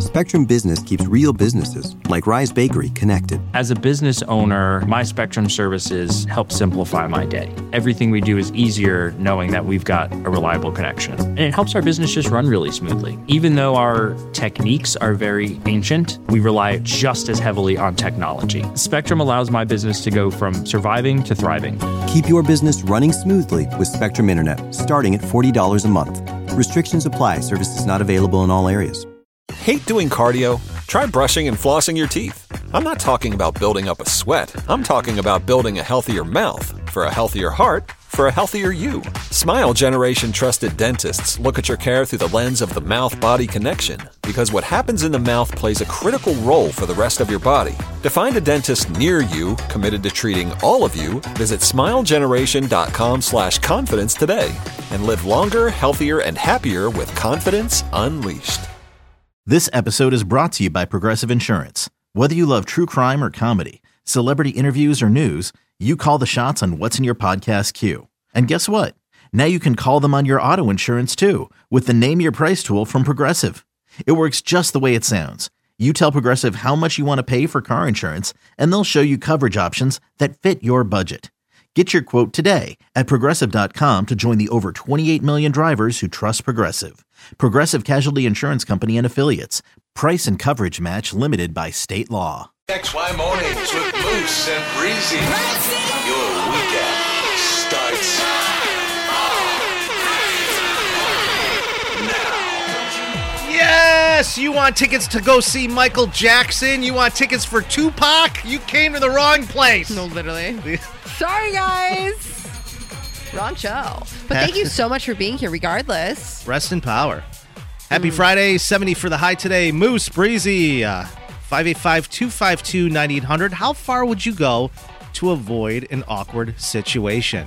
Spectrum Business keeps real businesses, like Rise Bakery, connected. As a business owner, my Spectrum services help simplify my day. Everything we do is easier knowing that we've got a reliable connection. And it helps our business just run really smoothly. Even though our techniques are very ancient, we rely just as heavily on technology. Spectrum allows my business to go from surviving to thriving. Keep your business running smoothly with Spectrum Internet, starting at $40 a month. Restrictions apply. Services not available in all areas. Hate doing cardio? Try brushing and flossing your teeth. I'm not talking about building up a sweat. I'm talking about building a healthier mouth for a healthier heart for a healthier you. Smile Generation trusted dentists look at your care through the lens of the mouth-body connection, because what happens in the mouth plays a critical role for the rest of your body. To find a dentist near you committed to treating all of you, visit smilegeneration.com/confidence today and live longer, healthier, and happier with confidence unleashed. This episode is brought to you by Progressive Insurance. Whether you love true crime or comedy, celebrity interviews or news, you call the shots on what's in your podcast queue. And guess what? Now you can call them on your auto insurance too, with the Name Your Price tool from Progressive. It works just the way it sounds. You tell Progressive how much you want to pay for car insurance, and they'll show you coverage options that fit your budget. Get your quote today at Progressive.com to join the over 28 million drivers who trust Progressive. Progressive Casualty Insurance Company and Affiliates. Price and coverage match limited by state law. XY Mornings with Moose and Breezy. Your weekend starts now. Yes! You want tickets to go see Michael Jackson? You want tickets for Tupac? You came to the wrong place. No, literally. Sorry, guys. Wrong show. But thank you so much for being here regardless. Rest in power. Happy Friday. 70 for the high today. Moose, Breezy, 585-252-9800. How far would you go to avoid an awkward situation?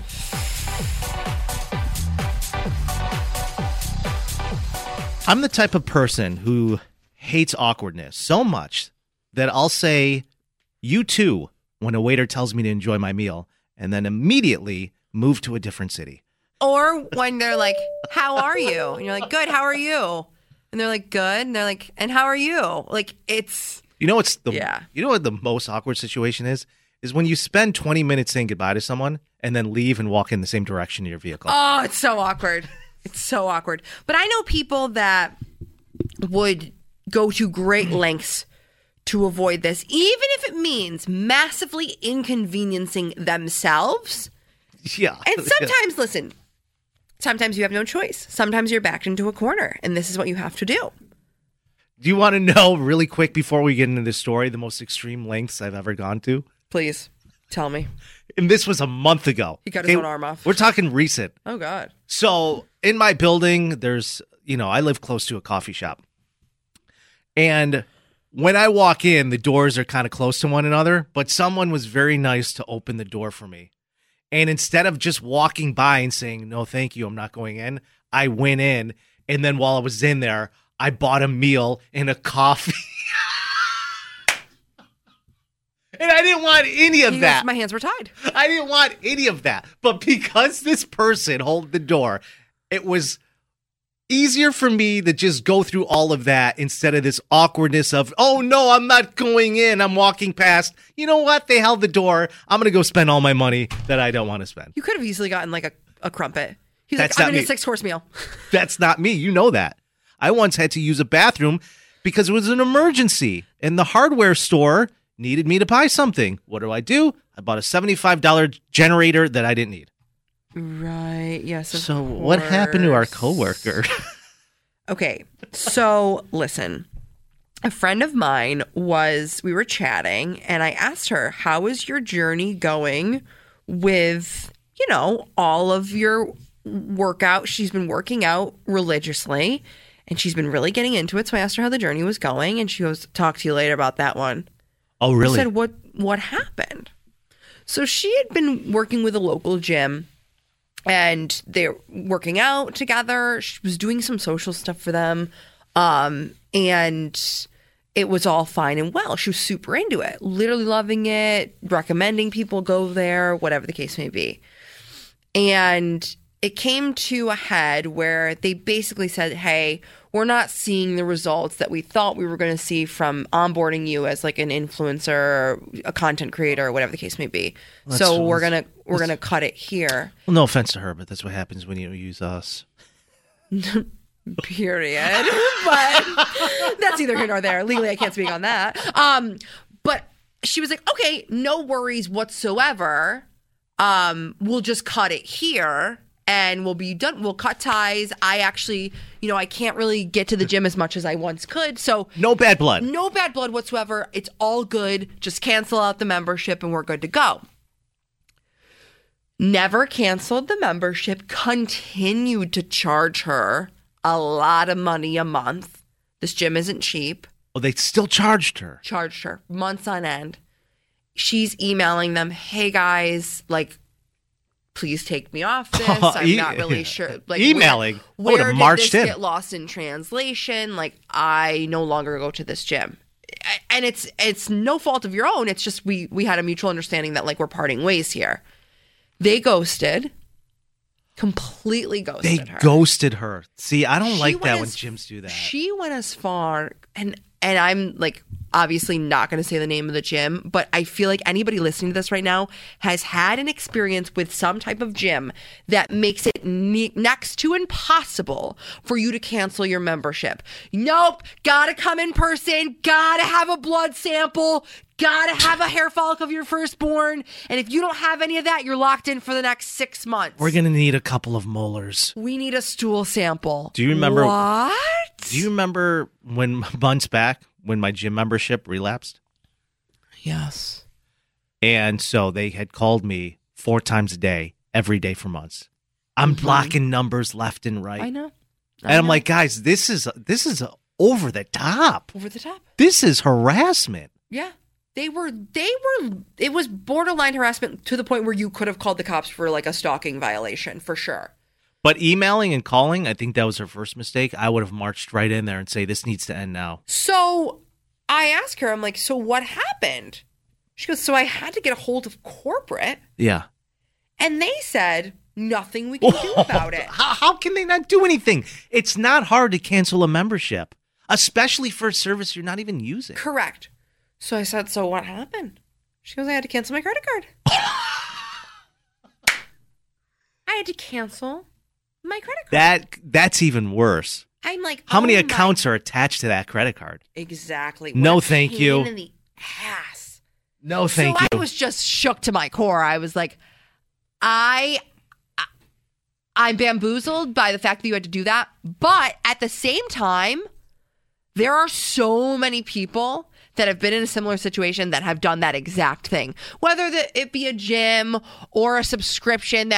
I'm the type of person who hates awkwardness so much that I'll say, you too, when a waiter tells me to enjoy my meal, and then immediately move to a different city. Or when they're like, how are you? And you're like, good, how are you? And they're like, good. And they're like, and how are you? Like, it's... You know what's You know what the most awkward situation is? Is when you spend 20 minutes saying goodbye to someone and then leave and walk in the same direction in your vehicle. Oh, it's so awkward. It's so awkward. But I know people that would go to great lengths to avoid this, even if it means massively inconveniencing themselves. Yeah. And sometimes, listen, sometimes you have no choice. Sometimes you're backed into a corner, and this is what you have to do. Do you want to know really quick before we get into this story, the most extreme lengths I've ever gone to? Please, tell me. And this was a month ago. He cut his own arm off. We're talking recent. Oh, God. So in my building, there's, I live close to a coffee shop. And when I walk in, the doors are kind of close to one another, but someone was very nice to open the door for me. And instead of just walking by and saying, no, thank you, I'm not going in, I went in. And then while I was in there, I bought a meal and a coffee. And I didn't want any of that. My hands were tied. I didn't want any of that. But because this person held the door, it was easier for me to just go through all of that instead of this awkwardness of, oh, no, I'm not going in. I'm walking past. You know what? They held the door. I'm going to go spend all my money that I don't want to spend. You could have easily gotten like a crumpet. He's That's like, I'm not in a me. 6-course meal. That's not me. You know that. I once had to use a bathroom because it was an emergency and the hardware store needed me to buy something. What do? I bought a $75 generator that I didn't need. Right. Yes. So what happened to our coworker? Okay. So listen, a friend of mine we were chatting and I asked her, how is your journey going with, all of your workout? She's been working out religiously and she's been really getting into it. So I asked her how the journey was going and she goes, talk to you later about that one. Oh, really? I said, what happened? So she had been working with a local gym and they're working out together. She was doing some social stuff for them. And it was all fine and well. She was super into it, literally loving it, recommending people go there, whatever the case may be. And it came to a head where they basically said, hey, we're not seeing the results that we thought we were going to see from onboarding you as like an influencer, or a content creator, or whatever the case may be. So we're gonna cut it here. Well, no offense to her, but that's what happens when you use us. Period. But that's neither here nor there. Legally, I can't speak on that. But she was like, okay, no worries whatsoever. We'll just cut it here. And we'll be done. We'll cut ties. I actually, I can't really get to the gym as much as I once could. So no bad blood. No bad blood whatsoever. It's all good. Just cancel out the membership and we're good to go. Never canceled the membership. Continued to charge her a lot of money a month. This gym isn't cheap. Oh, they still charged her. Charged her months on end. She's emailing them, hey guys, like, please take me off this. I'm not really sure. Like, emailing. Where did this get lost in translation? Like, I no longer go to this gym. And it's no fault of your own. It's just we had a mutual understanding that like we're parting ways here. They ghosted. Completely ghosted her. They ghosted her. See, I don't like that when gyms do that. She went as far, and I'm like obviously not going to say the name of the gym, but I feel like anybody listening to this right now has had an experience with some type of gym that makes it next to impossible for you to cancel your membership. Nope, gotta come in person, gotta have a blood sample, gotta have a hair follicle of your firstborn, and if you don't have any of that, you're locked in for the next 6 months. We're gonna need a couple of molars. We need a stool sample. Do you remember what? Do you remember when months back when my gym membership relapsed? Yes. And so they had called me 4 times a day, every day for months. I'm blocking numbers left and right. I know. And I'm like, guys, this is over the top. Over the top. This is harassment. Yeah. They were, it was borderline harassment to the point where you could have called the cops for like a stalking violation, for sure. But emailing and calling, I think that was her first mistake. I would have marched right in there and say, this needs to end now. So I asked her, I'm like, so what happened? She goes, so I had to get a hold of corporate. Yeah. And they said, nothing we can do about it. How can they not do anything? It's not hard to cancel a membership, especially for a service you're not even using. Correct. So I said, so what happened? She goes, I had to cancel my credit card. I had to cancel my credit card. That's even worse. I'm like, how many accounts are attached to that credit card? Exactly. No, thank you. In the ass. No, thank you. I was just shook to my core. I was like, I'm bamboozled by the fact that you had to do that. But at the same time, there are so many people that have been in a similar situation that have done that exact thing. Whether it be a gym or a subscription,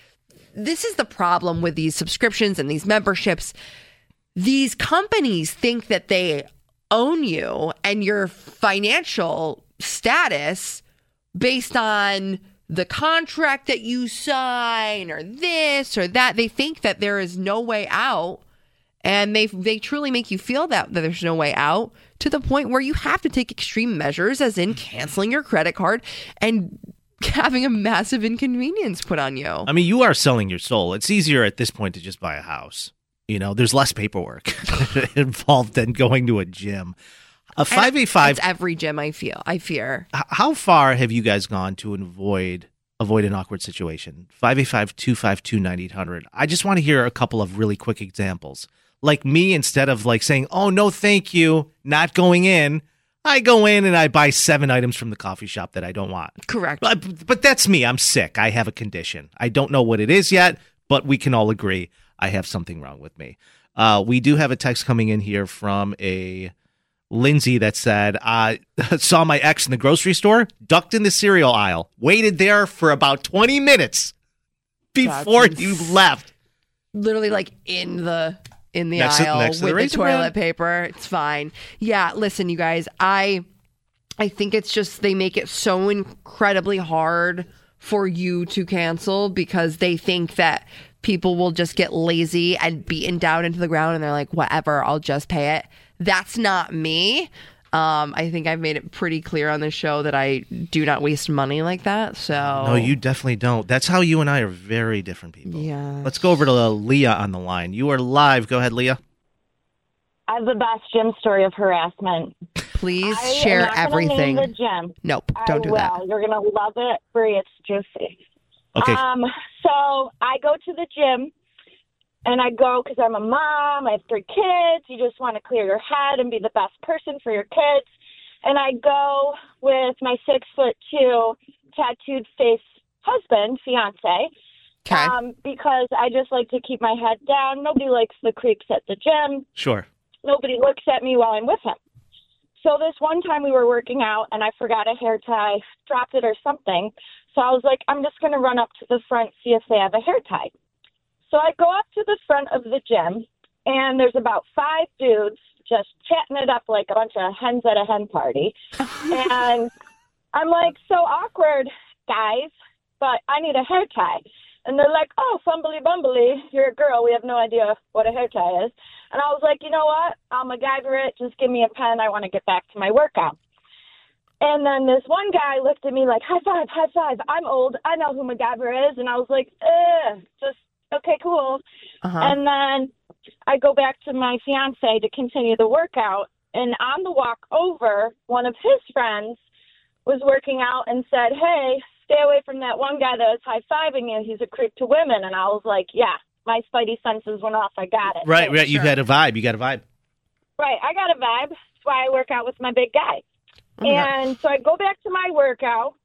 this is the problem with these subscriptions and these memberships. These companies think that they own you and your financial status based on the contract that you sign or this or that. They think that there is no way out, and they truly make you feel that there's no way out, to the point where you have to take extreme measures, as in canceling your credit card and having a massive inconvenience put on you. I mean, you are selling your soul. It's easier at this point to just buy a house. There's less paperwork involved than going to a gym. 585. It's every gym, I fear. How far have you guys gone to avoid an awkward situation? 585-252-9800. I just want to hear a couple of really quick examples. Like me, instead of like saying, oh, no, thank you, not going in, I go in and I buy 7 items from the coffee shop that I don't want. Correct. But that's me. I'm sick. I have a condition. I don't know what it is yet, but we can all agree I have something wrong with me. We do have a text coming in here from a Lindsay that said, I saw my ex in the grocery store, ducked in the cereal aisle, waited there for about 20 minutes before you left. Literally like in the next aisle next with the toilet bread. paper. It's fine. Yeah, listen, you guys, I think it's just they make it so incredibly hard for you to cancel because they think that people will just get lazy and beaten down into the ground and they're like, whatever, I'll just pay it. That's not me. I think I've made it pretty clear on the show that I do not waste money like that. So No, you definitely don't. That's how you and I are very different people. Yeah. Let's go over to Leah on the line. You are live. Go ahead, Leah. I have the best gym story of harassment. Please I share am not gonna everything. Name the gym. Nope, don't do that. You're gonna love it. Bree, it's juicy. Okay. So I go to the gym, and I go because I'm a mom. I have 3 kids. You just want to clear your head and be the best person for your kids. And I go with my 6'2" tattooed face husband, fiance. Okay. Because I just like to keep my head down. Nobody likes the creeps at the gym. Sure. Nobody looks at me while I'm with him. So this one time we were working out, and I forgot a hair tie, dropped it or something. So I was like, I'm just going to run up to the front, see if they have a hair tie. So I go up to the front of the gym, and there's about 5 dudes just chatting it up like a bunch of hens at a hen party. And I'm like, so awkward, guys, but I need a hair tie. And they're like, oh, fumbly bumbly, you're a girl. We have no idea what a hair tie is. And I was like, you know what? I'll MacGyver it. Just give me a pen. I want to get back to my workout. And then this one guy looked at me like, high five, high five. I'm old. I know who MacGyver is. And I was like, just, okay, cool. And then I go back to my fiance to continue the workout. And on the walk over, one of his friends was working out and said, hey, stay away from that one guy that was high-fiving you. He's a creep to women. And I was like, yeah, my spidey senses went off. I got it. Right. You had a vibe. You got a vibe. Right. I got a vibe. That's why I work out with my big guy. And so I go back to my workout,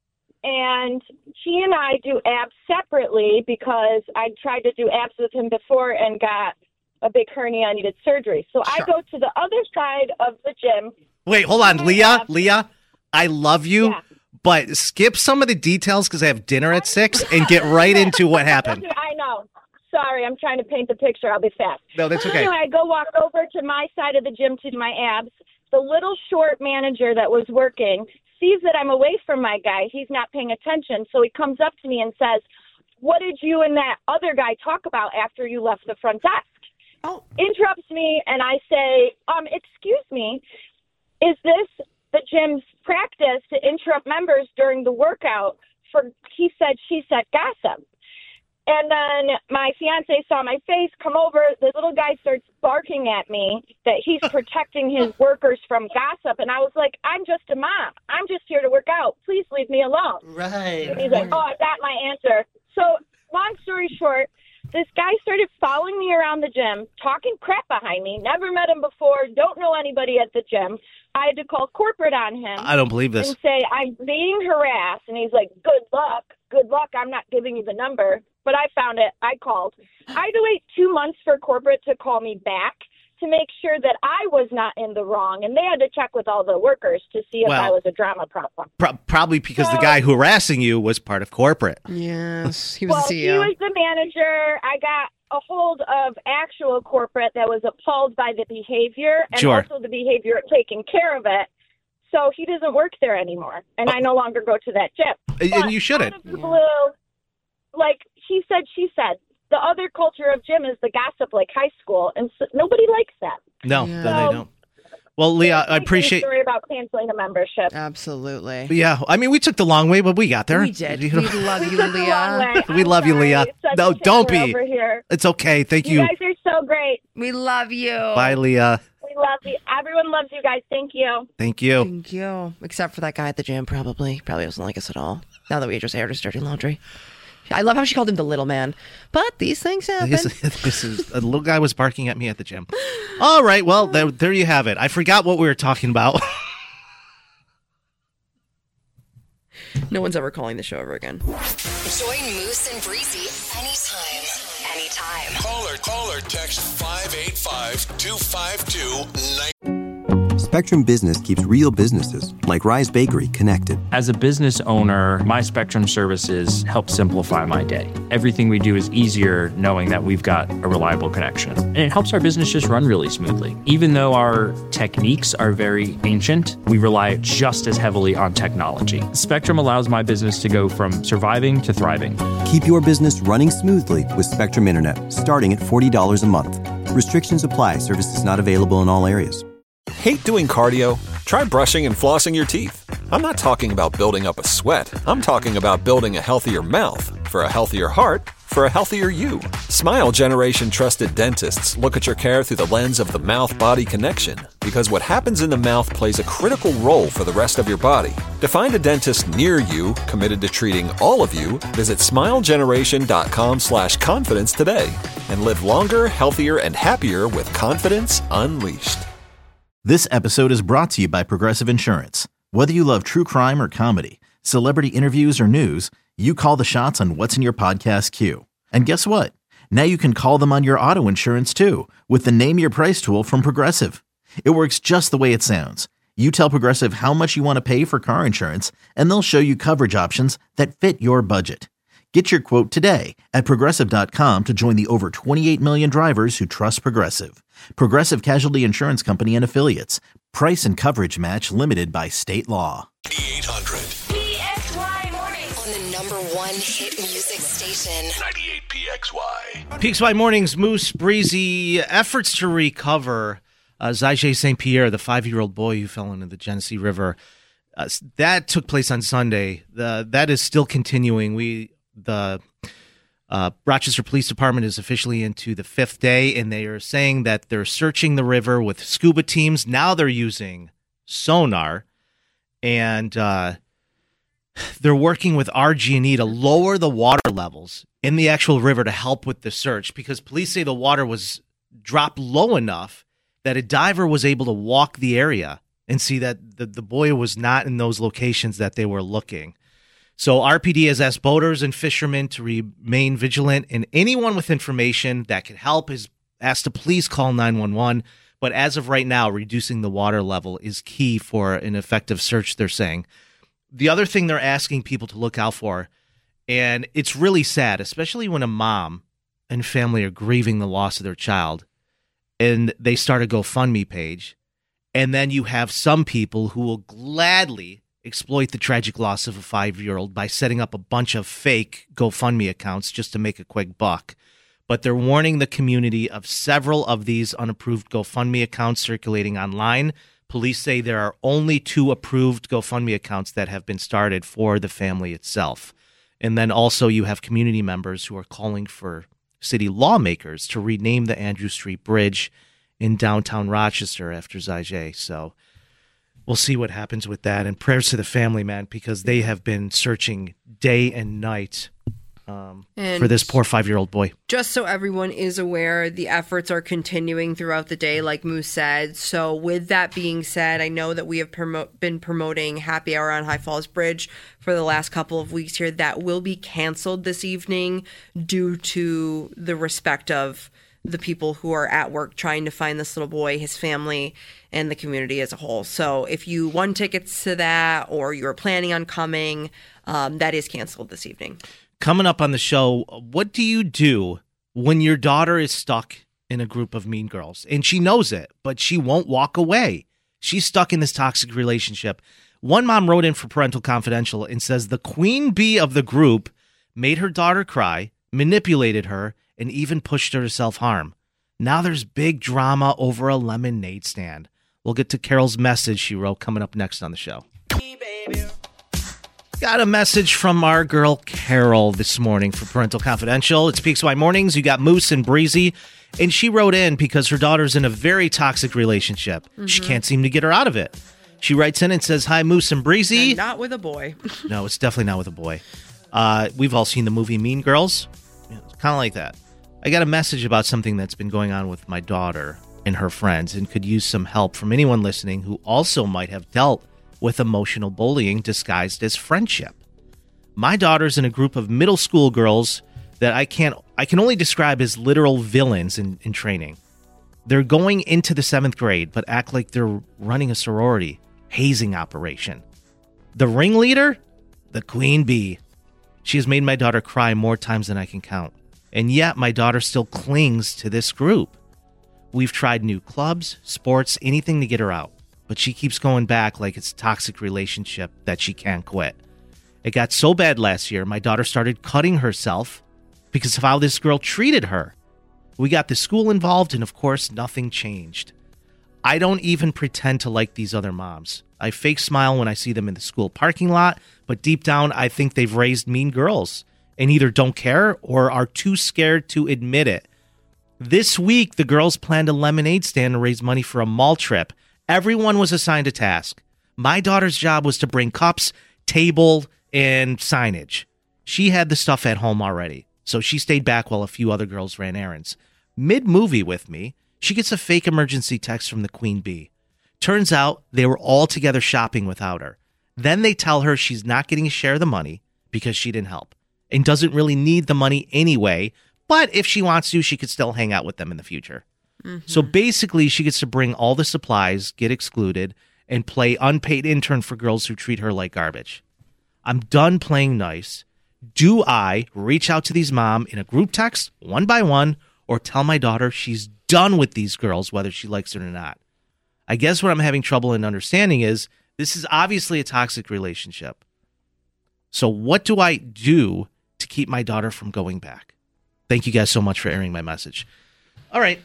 and he and I do abs separately because I tried to do abs with him before and got a big hernia. I needed surgery. So I go to the other side of the gym. Wait, hold on. Leah, I love you, but skip some of the details because I have dinner at 6 and get right into what happened. I know. Sorry, I'm trying to paint the picture. I'll be fast. No, that's okay. Anyway, I go walk over to my side of the gym to do my abs. The little short manager that was working sees that I'm away from my guy. He's not paying attention. So he comes up to me and says, what did you and that other guy talk about after you left the front desk? Interrupts me, and I say, excuse me, is this the gym's practice to interrupt members during the workout for he said, she said gossip? And then my fiance saw my face come over. The little guy starts barking at me that he's protecting his workers from gossip. And I was like, I'm just a mom. I'm just here to work out. Please leave me alone. Right. And he's like, oh, I got my answer. So long story short, this guy started following me around the gym, talking crap behind me. Never met him before. Don't know anybody at the gym. I had to call corporate on him. I don't believe this. And say, I'm being harassed. And he's like, good luck. Good luck. I'm not giving you the number. But I found it. I called. I had to wait 2 months for corporate to call me back to make sure that I was not in the wrong. And they had to check with all the workers to see if I was a drama problem. Probably because the guy harassing you was part of corporate. Yes, he was the CEO. He was the manager. I got a hold of actual corporate that was appalled by the behavior and also the behavior of taking care of it. So he doesn't work there anymore, and I no longer go to that gym. And you shouldn't. Like he said, she said. The other culture of gym is the gossip, like high school, and so nobody likes that. No, they don't. Well, Leah, I appreciate. Story about canceling a membership. Absolutely. Yeah, I mean, we took the long way, but we got there. We did. We love you, Leah. We love you, Leah. No, don't be. Over here. It's okay. Thank you. You guys are so great. We love you. Bye, Leah. We love you. Everyone loves you guys. Thank you. Thank you. Thank you. Except for that guy at the gym, probably. Probably doesn't like us at all. Now that we just aired his dirty laundry. I love how she called him the little man. But these things happen. A little guy was barking at me at the gym. All right. Well, there you have it. I forgot what we were talking about. No one's ever calling the show ever again. Join Moose and Breezy anytime. Call or text 585-252-9. Spectrum Business keeps real businesses, like Rise Bakery, connected. As a business owner, my Spectrum services help simplify my day. Everything we do is easier knowing that we've got a reliable connection. And it helps our business just run really smoothly. Even though our techniques are very ancient, we rely just as heavily on technology. Spectrum allows my business to go from surviving to thriving. Keep your business running smoothly with Spectrum Internet, starting at $40 a month. Restrictions apply. Services not available in all areas. Hate doing cardio? Try brushing and flossing your teeth. I'm not talking about building up a sweat. I'm talking about building a healthier mouth. For a healthier heart, for a healthier you. Smile Generation trusted dentists look at your care through the lens of the mouth-body connection, because what happens in the mouth plays a critical role for the rest of your body. To find a dentist near you committed to treating all of you, visit smilegeneration.com/confidence today and live longer, healthier, and happier with confidence unleashed. This episode is brought to you by Progressive Insurance. Whether you love true crime or comedy, celebrity interviews or news, you call the shots on what's in your podcast queue. And guess what? Now you can call them on your auto insurance too with the Name Your Price tool from Progressive. It works just the way it sounds. You tell Progressive how much you want to pay for car insurance, and they'll show you coverage options that fit your budget. Get your quote today at Progressive.com to join the over 28 million drivers who trust Progressive. Progressive Casualty Insurance Company and Affiliates. Price and coverage match limited by state law. 800. PXY Mornings. On the #1 hit music station. 98 PXY. PXY Mornings, Moose, Breezy, efforts to recover Zajay St. Pierre, the 5-year-old boy who fell into the Genesee River. That took place on Sunday. That is still continuing. The Rochester Police Department is officially into the 5th day, and they are saying that they're searching the river with scuba teams. Now they're using sonar, and they're working with RG&E to lower the water levels in the actual river to help with the search, because police say the water was dropped low enough that a diver was able to walk the area and see that the boy was not in those locations that they were looking. So RPD has asked boaters and fishermen to remain vigilant, and anyone with information that could help is asked to please call 911. But as of right now, reducing the water level is key for an effective search, they're saying. The other thing they're asking people to look out for, and it's really sad, especially when a mom and family are grieving the loss of their child, and they start a GoFundMe page, and then you have some people who will gladly exploit the tragic loss of a 5-year-old by setting up a bunch of fake GoFundMe accounts just to make a quick buck. But they're warning the community of several of these unapproved GoFundMe accounts circulating online. Police say there are only 2 approved GoFundMe accounts that have been started for the family itself. And then also you have community members who are calling for city lawmakers to rename the Andrew Street Bridge in downtown Rochester after Zajay. So we'll see what happens with that. And prayers to the family, man, because they have been searching day and night for this poor 5-year-old boy. Just so everyone is aware, the efforts are continuing throughout the day, like Moose said. So with that being said, I know that we have been promoting Happy Hour on High Falls Bridge for the last couple of weeks here. That will be canceled this evening due to the respect of the people who are at work trying to find this little boy, his family, and the community as a whole. So if you won tickets to that or you're planning on coming, that is canceled this evening. Coming up on the show, what do you do when your daughter is stuck in a group of mean girls? And she knows it, but she won't walk away. She's stuck in this toxic relationship. One mom wrote in for Parental Confidential and says the queen bee of the group made her daughter cry, manipulated her, and even pushed her to self-harm. Now there's big drama over a lemonade stand. We'll get to Carol's message she wrote coming up next on the show. Got a message from our girl Carol this morning for Parental Confidential. It's PXY Mornings. You got Moose and Breezy. And she wrote in because her daughter's in a very toxic relationship. Mm-hmm. She can't seem to get her out of it. She writes in and says, "Hi, Moose and Breezy." And not with a boy. No, it's definitely not with a boy. We've all seen the movie Mean Girls. Yeah, it's kind of like that. I got a message about something that's been going on with my daughter and her friends and could use some help from anyone listening who also might have dealt with emotional bullying disguised as friendship. My daughter's in a group of middle school girls that I can only describe as literal villains in training. They're going into the 7th grade, but act like they're running a sorority hazing operation. The ringleader? The queen bee. She has made my daughter cry more times than I can count. And yet my daughter still clings to this group. We've tried new clubs, sports, anything to get her out. But she keeps going back like it's a toxic relationship that she can't quit. It got so bad last year, my daughter started cutting herself because of how this girl treated her. We got the school involved, and of course, nothing changed. I don't even pretend to like these other moms. I fake smile when I see them in the school parking lot, but deep down, I think they've raised mean girls. and either don't care or are too scared to admit it. This week, the girls planned a lemonade stand to raise money for a mall trip. Everyone was assigned a task. My daughter's job was to bring cups, table, and signage. She had the stuff at home already, so she stayed back while a few other girls ran errands. Mid-movie with me, she gets a fake emergency text from the Queen Bee. Turns out they were all together shopping without her. Then they tell her she's not getting a share of the money because she didn't help and doesn't really need the money anyway, but if she wants to, she could still hang out with them in the future. So basically, she gets to bring all the supplies, get excluded, and play unpaid intern for girls who treat her like garbage. I'm done playing nice. Do I reach out to these mom in a group text, one by one, or tell my daughter she's done with these girls, whether she likes it or not? I guess what I'm having trouble in understanding is this is obviously a toxic relationship. So what do I do to keep my daughter from going back? Thank you guys so much for airing my message. All right,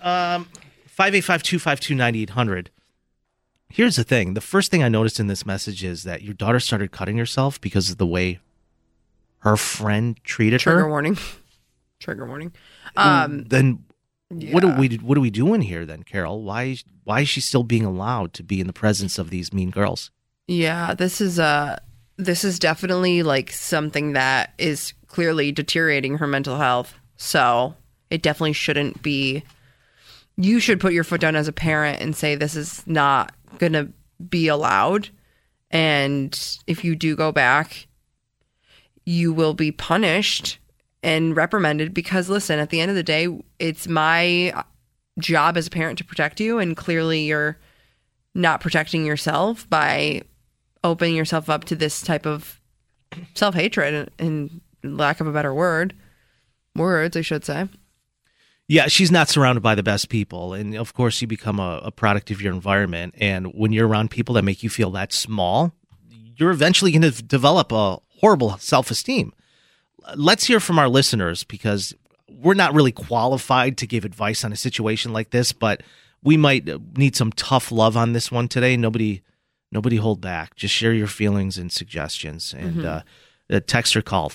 585-252-9800. Here's the thing. The first thing I noticed in this message is that your daughter started cutting herself because of the way her friend treated her. Trigger warning. Trigger warning. Then yeah. what are we doing here then, Carol? Why is she still being allowed to be in the presence of these mean girls? Yeah, this is definitely like something that is clearly deteriorating her mental health. So it definitely shouldn't be. You should put your foot down as a parent and say this is not going to be allowed. And if you do go back, you will be punished and reprimanded because, listen, at the end of the day, it's my job as a parent to protect you. And clearly you're not protecting yourself by opening yourself up to this type of self-hatred and lack of a better words, I should say. Yeah, she's not surrounded by the best people. And of course, you become a product of your environment. And when you're around people that make you feel that small, you're eventually going to develop a horrible self-esteem. Let's hear from our listeners because we're not really qualified to give advice on a situation like this, but we might need some tough love on this one today. Nobody hold back. Just share your feelings and suggestions. And text or call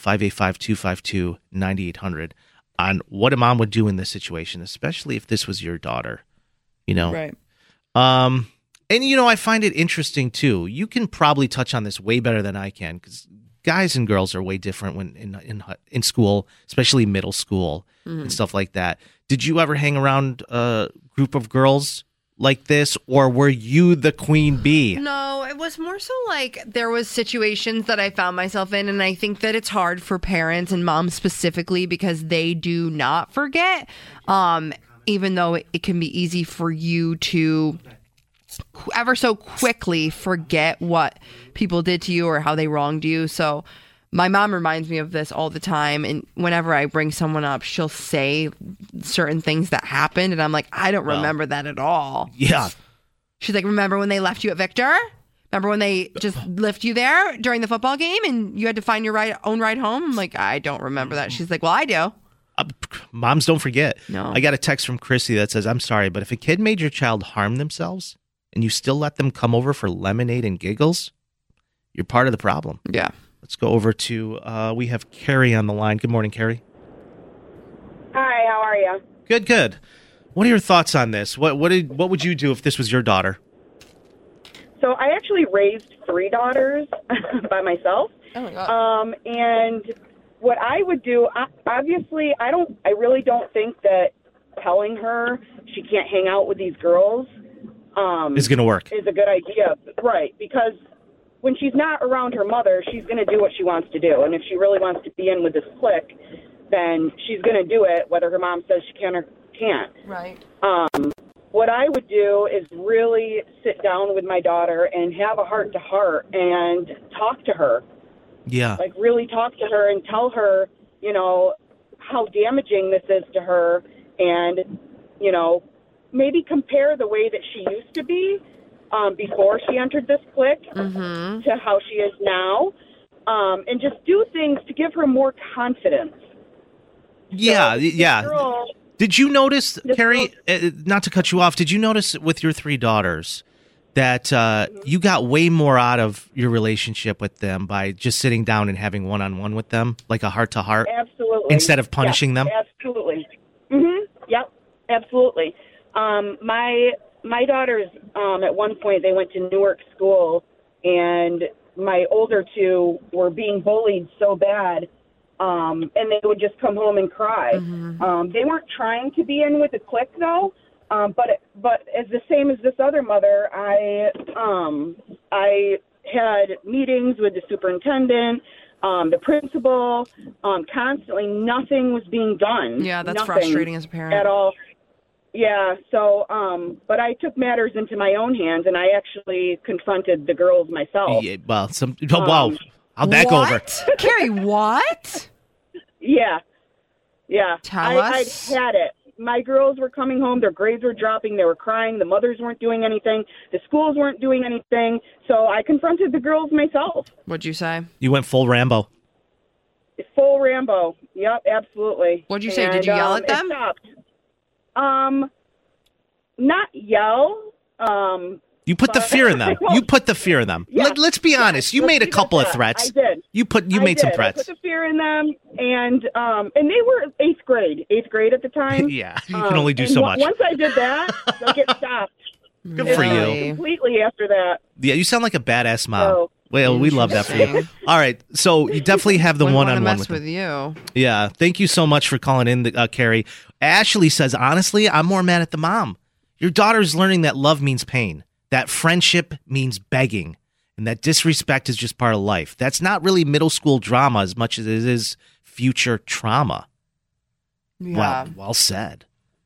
585-252-9800. on what a mom would do in this situation, especially if this was your daughter, you know? Right. And, you know, I find it interesting, too. You can probably touch on this way better than I can because guys and girls are way different when in school, especially middle school and stuff like that. Did you ever hang around a group of girls like this, or were you the queen bee? No, it was more so like there was situations that I found myself in, and I think that it's hard for parents and moms specifically because they do not forget, even though it can be easy for you to ever so quickly forget what people did to you or how they wronged you. So my mom reminds me of this all the time, and whenever I bring someone up, she'll say certain things that happened, and I'm like, I don't remember that at all. Yeah. She's like, remember when they left you at Victor? Remember when they just left you there during the football game and you had to find your own ride home? I'm like, I don't remember that. She's like, well, I do. Moms don't forget. No. I got a text from Chrissy that says, I'm sorry, but if a kid made your child harm themselves and you still let them come over for lemonade and giggles, you're part of the problem. Yeah. Let's go over to, we have Carrie on the line. Good morning, Carrie. Hi, how are you? Good. What are your thoughts on this? What would you do if this was your daughter? So I actually raised 3 daughters by myself. Oh my God. And what I would do, obviously, I really don't think that telling her she can't hang out with these girls is going to work. Is a good idea, right? Because when she's not around her mother, she's going to do what she wants to do. And if she really wants to be in with this clique, then she's going to do it, whether her mom says she can or can't. Right. What I would do is really sit down with my daughter and have a heart-to-heart and talk to her. Yeah. Like, really talk to her and tell her, you know, how damaging this is to her and, you know, maybe compare the way that she used to be before she entered this clique to how she is now, and just do things to give her more confidence. Yeah, so yeah. Did you notice, Carrie, girl, not to cut you off, did you notice with your 3 daughters, that you got way more out of your relationship with them by just sitting down and having one-on-one with them, like a heart-to-heart? Absolutely. Instead of punishing them? Absolutely. Mm-hmm. Yep, absolutely. My daughters, at one point, they went to Newark school, and my older two were being bullied so bad, and they would just come home and cry. They weren't trying to be in with the clique, though. But as the same as this other mother, I had meetings with the superintendent, the principal, constantly. Nothing was being done. Yeah, that's Nothing frustrating as a parent. at all. Yeah. So, but I took matters into my own hands, and I actually confronted the girls myself. Yeah, well, wow. How'd that go over? Carrie, what? Yeah. Tell I'd us. had it. My girls were coming home. Their grades were dropping. They were crying. The mothers weren't doing anything. The schools weren't doing anything. So I confronted the girls myself. What'd you say? You went full Rambo. Full Rambo. Yep, absolutely. What'd you say? Did you yell at them? It stopped. Not yell. You put the fear in them. You put the fear in them. Yeah. Let's be honest. You made a couple of threats. I did. You made some threats. I put the fear in them, and they were eighth grade at the time. Yeah, you can only do so much. Once I did that, they'll get stopped. Good for you. Completely after that. Yeah, you sound like a badass mom. So, well, we love that for you. All right, so you definitely have the Wouldn't wanna one-on-one mess with you. Yeah, thank you so much for calling in, Carrie. Ashley says, honestly, I'm more mad at the mom. Your daughter's learning that love means pain, that friendship means begging, and that disrespect is just part of life. That's not really middle school drama as much as it is future trauma. Yeah. Well said.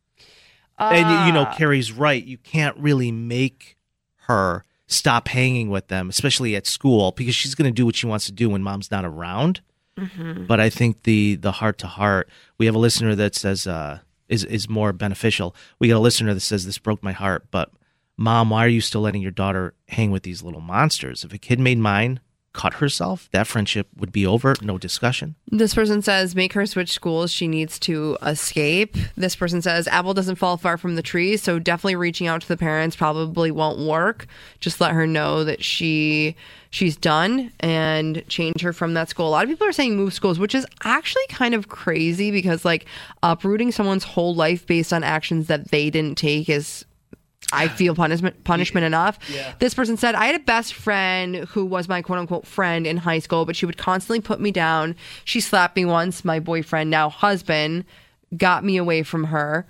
And, Carrie's right. You can't really make her stop hanging with them, especially at school, because she's going to do what she wants to do when mom's not around. Mm-hmm. But I think the heart-to-heart, we have a listener that says is more beneficial. We got a listener that says, this broke my heart, but Mom, why are you still letting your daughter hang with these little monsters? If a kid made mine cut herself, that friendship would be over. No discussion. This person says, make her switch schools. She needs to escape. This person says, apple doesn't fall far from the tree, so definitely reaching out to the parents probably won't work. Just let her know that she's done and change her from that school. A lot of people are saying move schools, which is actually kind of crazy because like uprooting someone's whole life based on actions that they didn't take is, I feel, punishment enough. Yeah. This person said, I had a best friend who was my quote unquote friend in high school, but she would constantly put me down. She slapped me once. My boyfriend, now husband, got me away from her.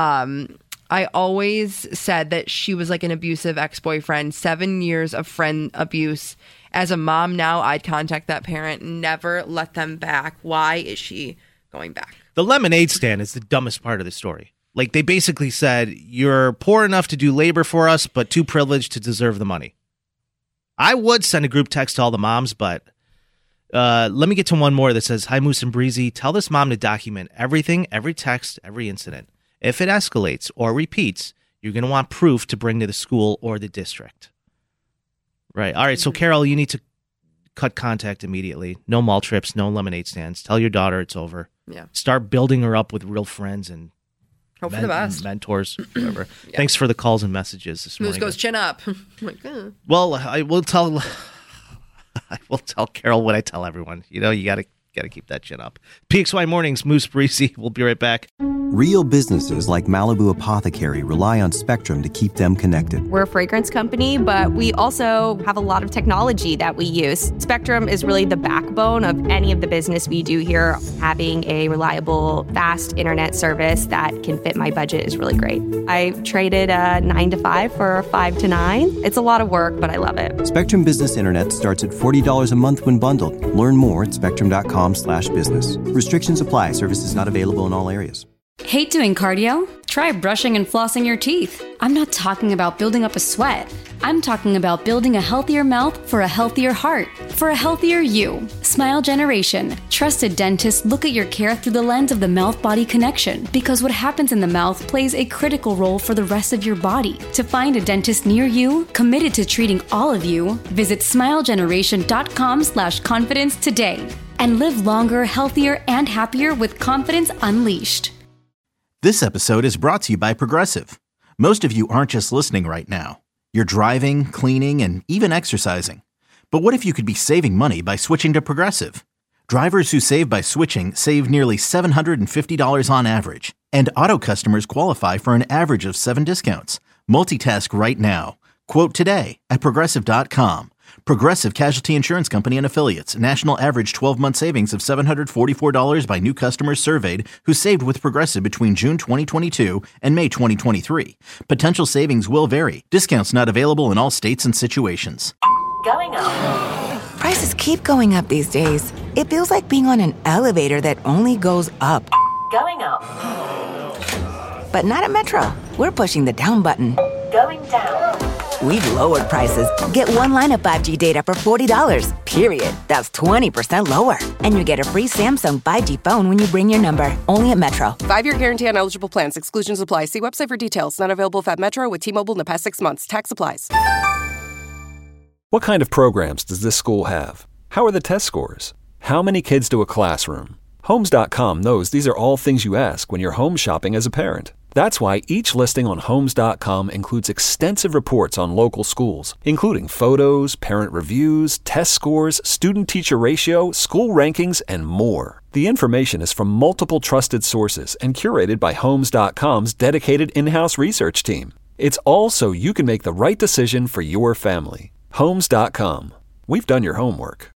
I always said that she was like an abusive ex-boyfriend, 7 years of friend abuse. As a mom now, I'd contact that parent, never let them back. Why is she going back? The lemonade stand is the dumbest part of the story. Like, they basically said, you're poor enough to do labor for us, but too privileged to deserve the money. I would send a group text to all the moms, but let me get to one more that says, hi, Moose and Breezy. Tell this mom to document everything, every text, every incident. If it escalates or repeats, you're going to want proof to bring to the school or the district. Right. All right. So, Carol, you need to cut contact immediately. No mall trips, no lemonade stands. Tell your daughter it's over. Yeah. Start building her up with real friends and hope for the best. Mentors, whatever. Yeah. Thanks for the calls and messages this morning. Moose goes chin up. I'm like, Well, I will tell Carol what I tell everyone. You know, you got to keep that chin up. PXY Mornings, Moose Breezy. We'll be right back. Real businesses like Malibu Apothecary rely on Spectrum to keep them connected. We're a fragrance company, but we also have a lot of technology that we use. Spectrum is really the backbone of any of the business we do here. Having a reliable, fast internet service that can fit my budget is really great. I traded a 9 to 5 for a 5 to 9. It's a lot of work, but I love it. Spectrum Business Internet starts at $40 a month when bundled. Learn more at spectrum.com/business. Restrictions apply. Services not available in all areas. Hate doing cardio? Try brushing and flossing your teeth. I'm not talking about building up a sweat. I'm talking about building a healthier mouth for a healthier heart, for a healthier you. Smile Generation. Trusted dentists look at your care through the lens of the mouth-body connection because what happens in the mouth plays a critical role for the rest of your body. To find a dentist near you, committed to treating all of you, visit smilegeneration.com/confidence today and live longer, healthier, and happier with confidence unleashed. This episode is brought to you by Progressive. Most of you aren't just listening right now. You're driving, cleaning, and even exercising. But what if you could be saving money by switching to Progressive? Drivers who save by switching save nearly $750 on average. And auto customers qualify for an average of 7 discounts. Multitask right now. Quote today at Progressive.com. Progressive Casualty Insurance Company and Affiliates. National average 12-month savings of $744 by new customers surveyed who saved with Progressive between June 2022 and May 2023. Potential savings will vary. Discounts not available in all states and situations. Going up. Prices keep going up these days. It feels like being on an elevator that only goes up. Going up. But not at Metro. We're pushing the down button. Going down. We've lowered prices. Get one line of 5G data for $40, period. That's 20% lower. And you get a free Samsung 5G phone when you bring your number. Only at Metro. 5-year guarantee on eligible plans. Exclusions apply. See website for details. Not available at Metro with T-Mobile in the past 6 months. Tax applies. What kind of programs does this school have? How are the test scores? How many kids do a classroom? Homes.com knows these are all things you ask when you're home shopping as a parent. That's why each listing on Homes.com includes extensive reports on local schools, including photos, parent reviews, test scores, student-teacher ratio, school rankings, and more. The information is from multiple trusted sources and curated by Homes.com's dedicated in-house research team. It's all so you can make the right decision for your family. Homes.com. We've done your homework.